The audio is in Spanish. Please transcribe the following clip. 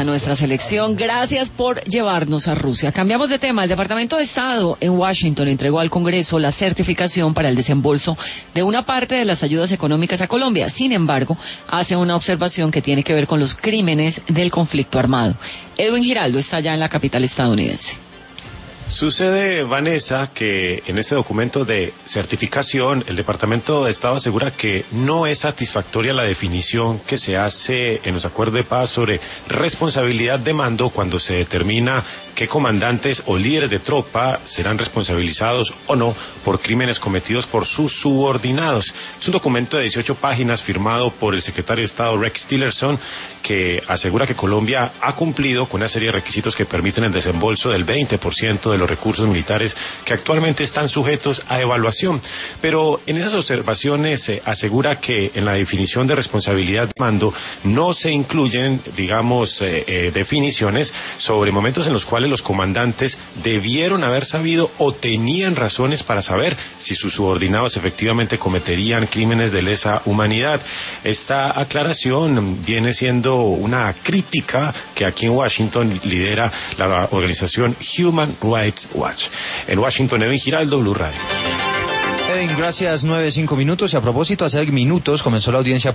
nuestra selección. Gracias por llevarnos a Rusia. Cambiamos de tema. El Departamento de Estado en Washington entregó al Congreso la certificación para el desembolso de una parte de las ayudas económicas a Colombia. Sin embargo, hace una observación que tiene que ver con los crímenes del conflicto armado. Edwin Giraldo está allá en la capital estadounidense. Sucede, Vanessa, que en este documento de certificación el Departamento de Estado asegura que no es satisfactoria la definición que se hace en los acuerdos de paz sobre responsabilidad de mando cuando se determina qué comandantes o líderes de tropa serán responsabilizados o no por crímenes cometidos por sus subordinados. Es un documento de 18 páginas firmado por el secretario de Estado Rex Tillerson, que asegura que Colombia ha cumplido con una serie de requisitos que permiten el desembolso del 20% de los recursos militares que actualmente están sujetos a evaluación. Pero en esas observaciones se asegura que en la definición de responsabilidad de mando no se incluyen, digamos, definiciones sobre momentos en los cuales los comandantes debieron haber sabido o tenían razones para saber si sus subordinados efectivamente cometerían crímenes de lesa humanidad. Esta aclaración viene siendo una crítica que aquí en Washington lidera la organización Human Rights Watch. En Washington, Edwin Giraldo, Blue Radio. Edwin, gracias. 9:05 minutos. Y a propósito, hace minutos comenzó la audiencia